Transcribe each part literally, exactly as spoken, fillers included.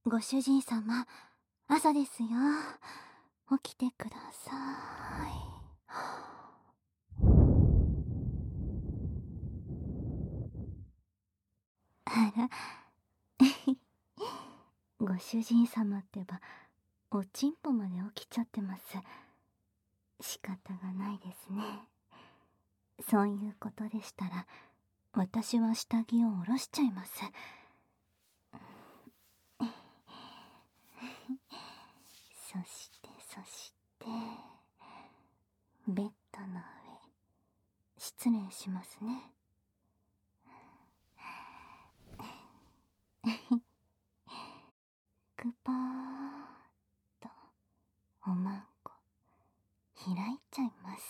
ご主人様、朝ですよ。起きてください。あらご主人様ってば、おちんぽまで起きちゃってます。仕方がないですね。そういうことでしたら、私は下着を下ろしちゃいます。そしてそしてベッドの上、失礼しますね。くぽーっとおまんこ開いちゃいます。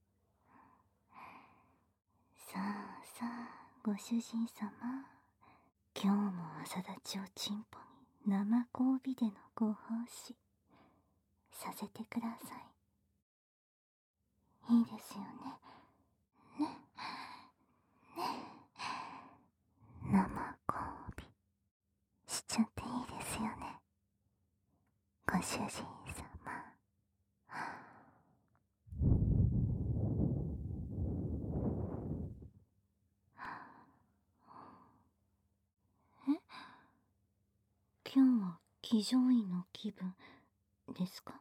さあさあ、ご主人様、今日も朝立ちおちんぽに生交尾でのご奉仕させてください。いいですよね。ねね生交尾しちゃっていいですよね、ご主人様。え、今日は騎乗位の気分ですか？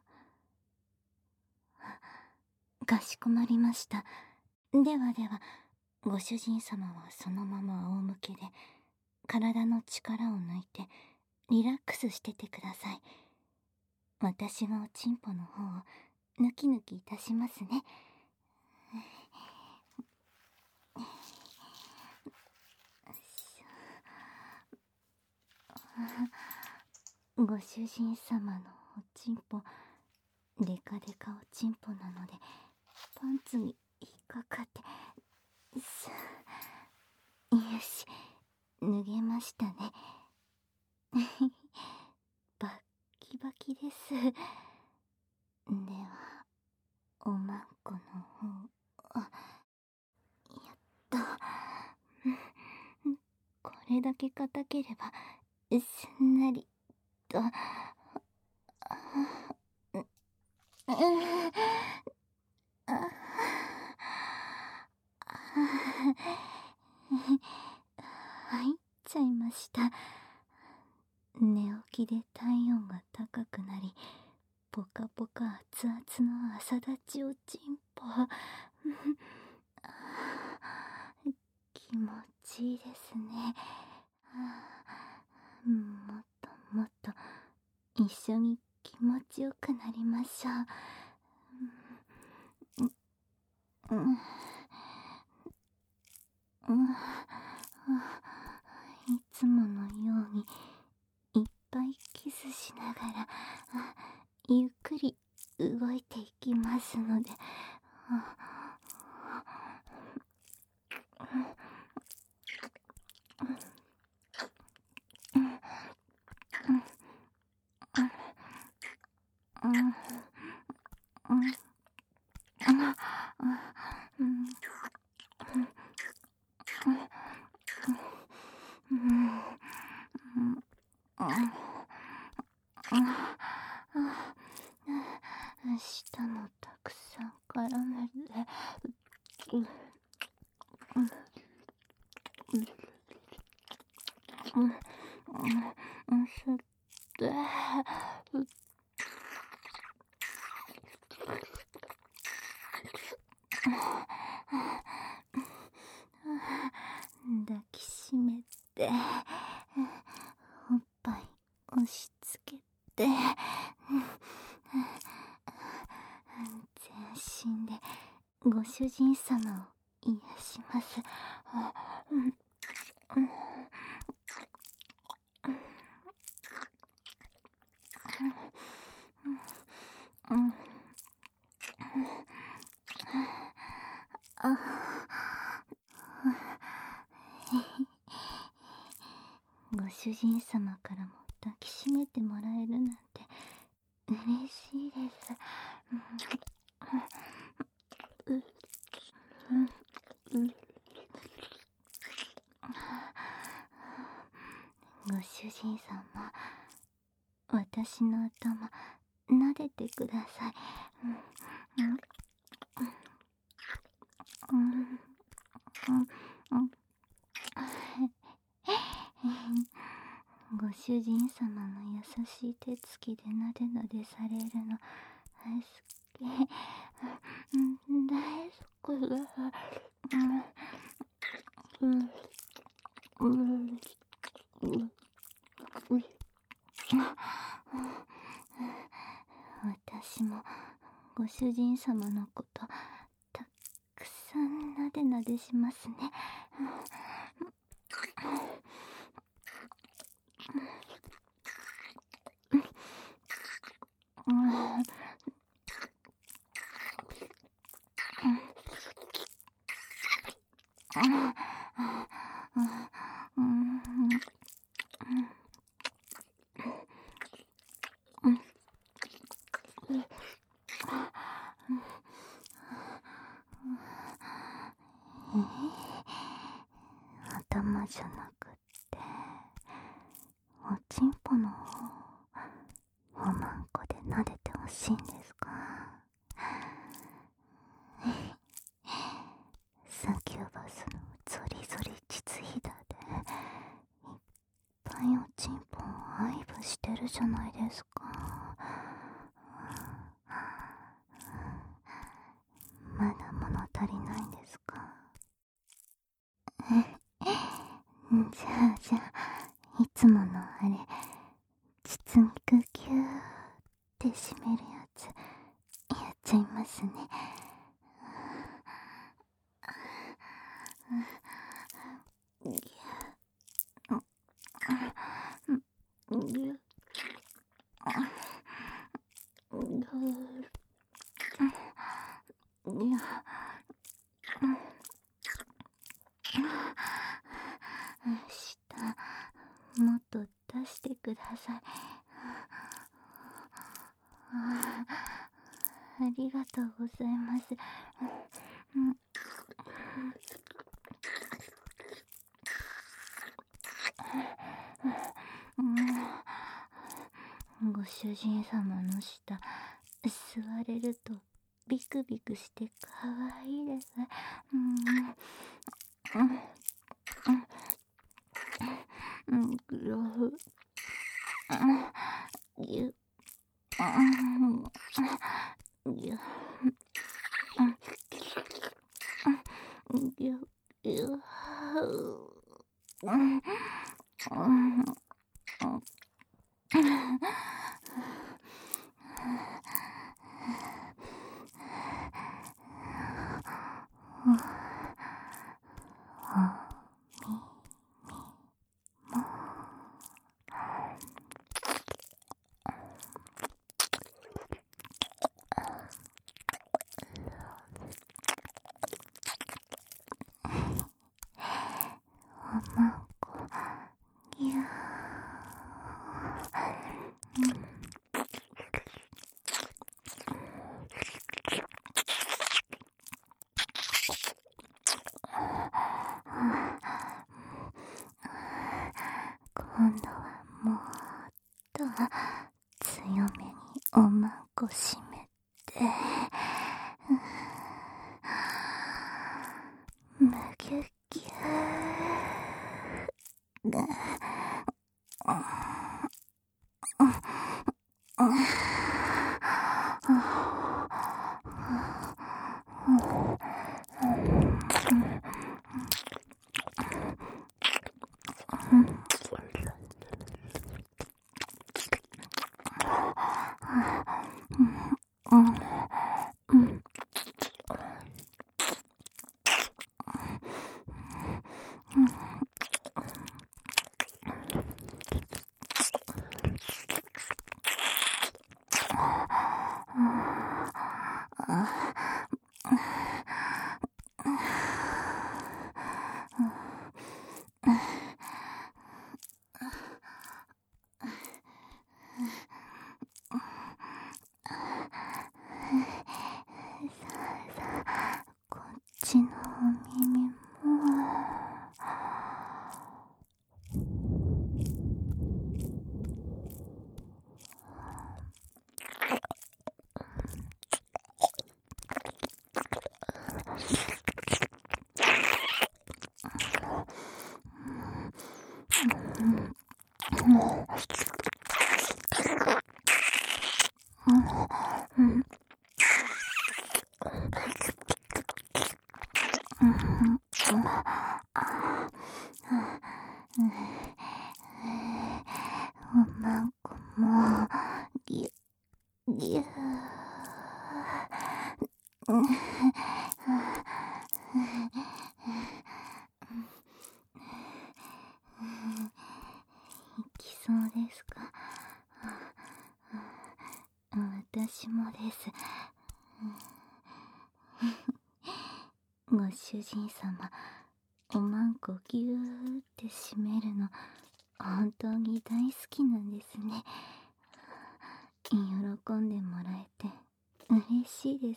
かしこまりました。ではでは、ご主人様はそのまま仰向けで体の力を抜いてリラックスしててください。私がおちんぽの方をヌキヌキいたしますね。ご主人様のおちんぽ、デカデカおちんぽなのでパンツに引っかかって、さあ、よし、脱げましたね。バッキバキです。ではおまんこの方、あ、やった。これだけ硬ければすんなりと。入っちゃいました。寝起きで体温が高くなり、ポカポカ熱々の朝立ちおちんぽ。気持ちいいですね。もっともっと一緒に気持ちよくなりましょう。うんうんうん、いつものようにいっぱいキスしながらゆっくり動いていきますので、舌もたくさん絡めて、うんうんうんうん、吸って、抱きしめて、おっぱい押し付けて、全身でご主人様を癒します。ご主人様からも抱きしめてもらえるなんて嬉しいです。ご主人様、 私の頭撫でてください。うんうんうんご主人様の優しい手つきでなでなでされるの大好き。うん大好きだ。うんうんうん私もご主人様のことたくさんなでなでしますね。うん頭じゃなくっておちんぽの方おまんこで撫でてほしいんですか？サキュバスのゾリゾリ膣ひだでいっぱいおちんぽを愛撫してるじゃないですか。まだ物足りないんですか？じゃあじゃあいつものあれ膣肉ギューって締めるやつやっちゃいますね。舌もっと出してください。ありがとうございます。ご主人様の舌吸われるとビクビクしてかわいいです。うんグロフぎゅぎゅぎゅぎゅおまんこぎゅー今度はもっと強めにおまんこ締めてむぎゅぎゅーおまんこもぎゅぎゅいきそうですか？私もです。ご主人様、おまんこぎゅーって締めるの本当に大好きなんですね。喜んでもらえて嬉しいです。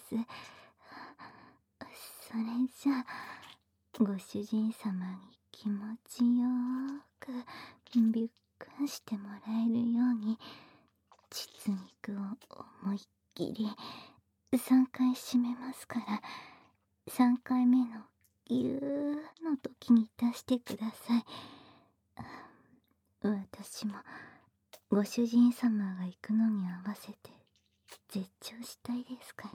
それじゃあご主人様に気持ちよーくびっくりしてもらえるように膣肉を思いっきりさんかい締めますから、さんかいめのぎゅーの時に出してください。私もご主人様が行くのに合わせて絶頂したいですから。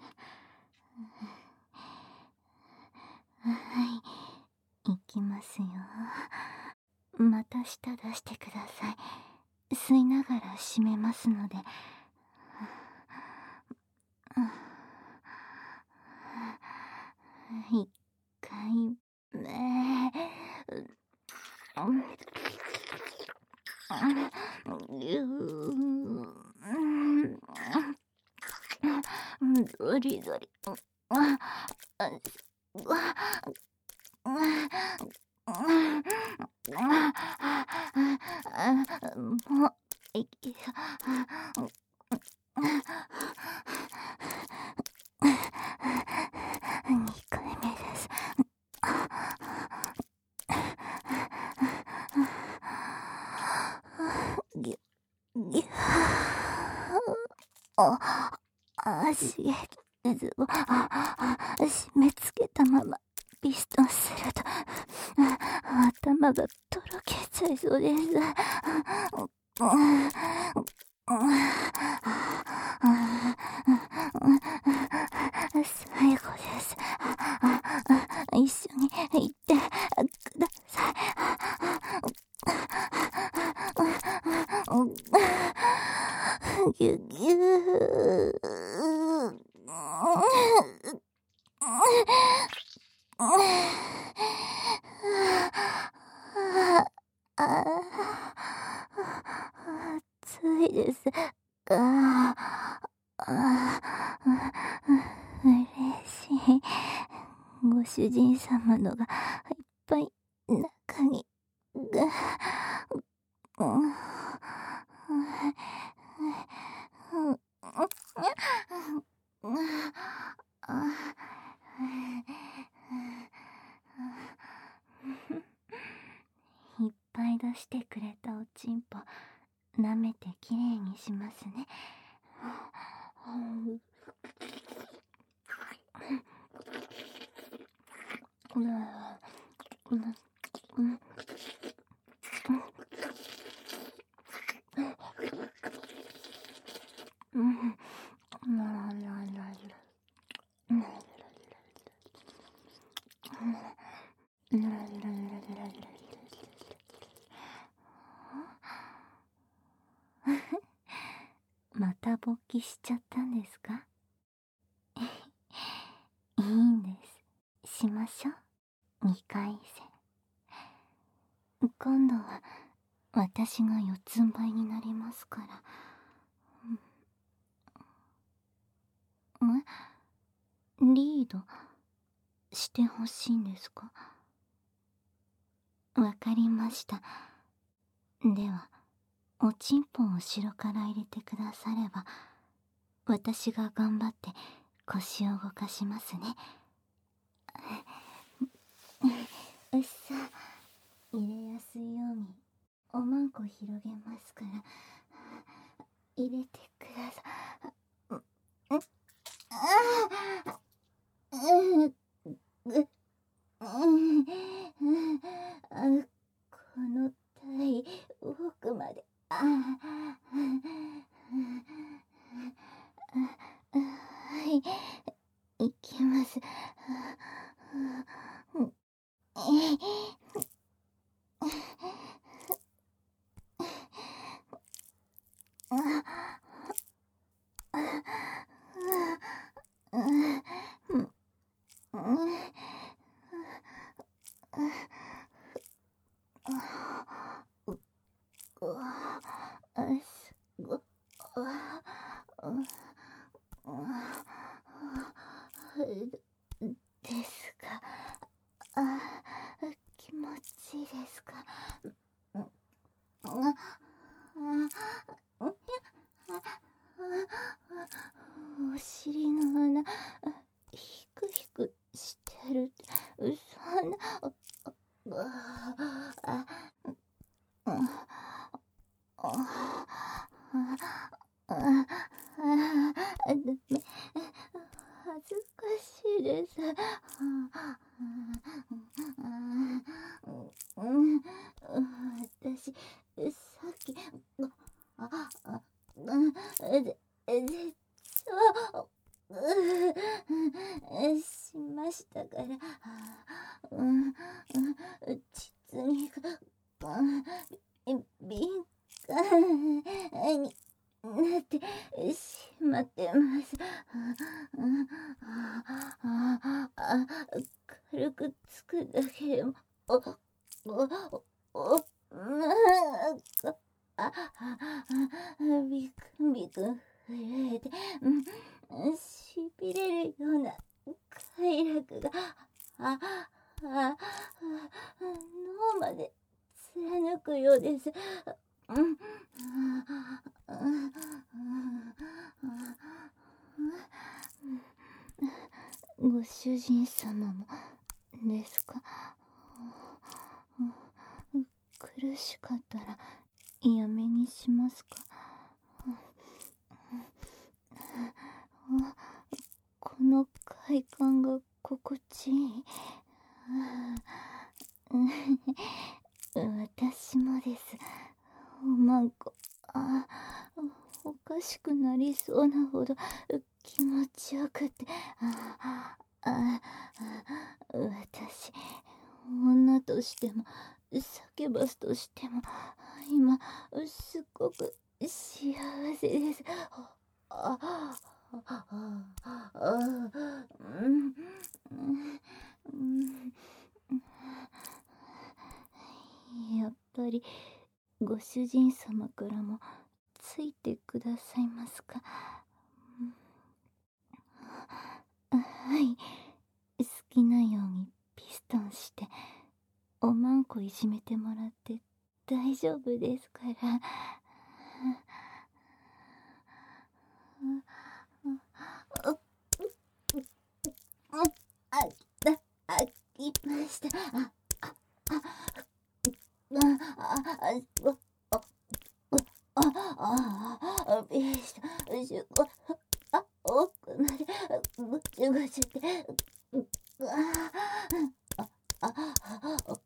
はい、行きますよ。また舌出してください。吸いながら締めますので。一回目。ゾリゾリ。もういいにかいめです。ぎゅぎゅあ足ずを締め付けたままピストンすると頭がとろけちゃいそうです。最後です。一緒に行ってください。ぎゅぎゅー。暑いです。ああ、嬉しい。ご主人様のがいっぱい中に。いっぱい出してくれたおちんぽ舐めてきれいにしますね。また勃起しちゃったんですか？いいんです。しましょう。にかい戦。今度は私が四つん這いになりますから。え？リードしてほしいんですか？わかりました。ではおちんぽを後ろから入れてくだされば私が頑張って腰を動かしますね。うっさ、入れやすいようにおまんこ広げますから入れてください。この体奥まではい、いきます。ですか。あ、気持ちいいですか。お尻の穴ひくひくしてる。そんな。あダメ、恥ずかしいです。私さっきああででそうしましたから、うん実に敏感になってしまってます。軽くつくだけでもおおおなんかあビクビク震えて、うん、しびれるような快楽がああ脳まで貫くようです。ご主人様もですか。苦しかったらやめにしますか。この快感が心地いい。私もです。おまんこ、あ、おかしくなりそうなほど気持ちよくて、ああ私女としても叫ばすとしても今すっごく幸せです。ああああうんうんやっぱりご主人様からもついてくださいますか。はい、好きなようにピストンしておまんこいじめてもらって大丈夫ですから。あああきました。ああああああビシッシュあ奥までぐちゅぐちゅってあああ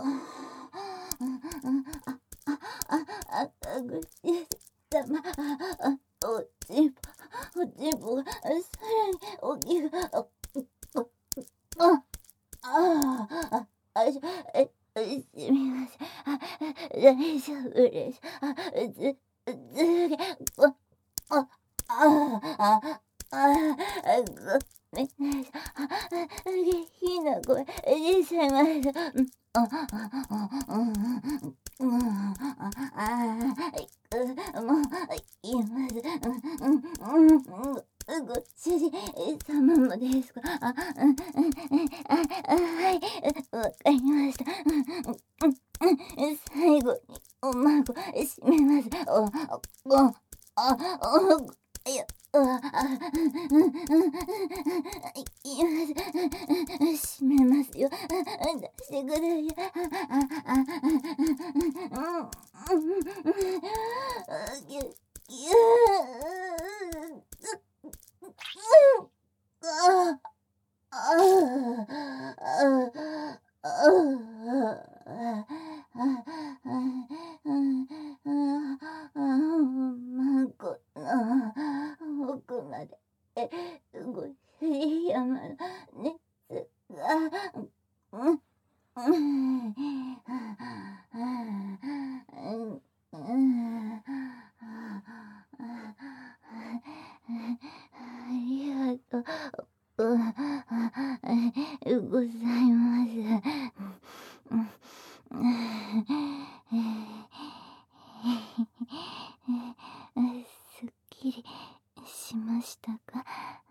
あぐち様おちぼおちぼがさらに大きくああああしえすみません。あ、大丈夫です。あ、ず、ずげ、あ、あ、あ、あ、あ、ごめんなさい。あ、下品な声出ちゃいました。うん、あ、あ、あ、うん、うん、あ、あ、もう、言います。うん、うん、うん。ご主人様もですか。あ、うん、うん、あ、あ、はい、わかりました。うん、うん、最後におまご閉めます。お、お、お、お、いや、うわ、あ、うん、うん、います。閉めますよ。出してください。あ、あ、あ、うん、うん、ぎゅ、ぎゅ、あ、 ご主人様の熱が、うん、うん、うん、ありがとうございます。すっきりしましたか？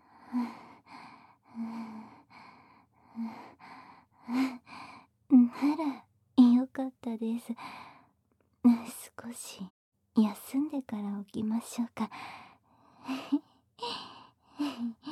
ならよかったです。少し休んでから起きましょうか。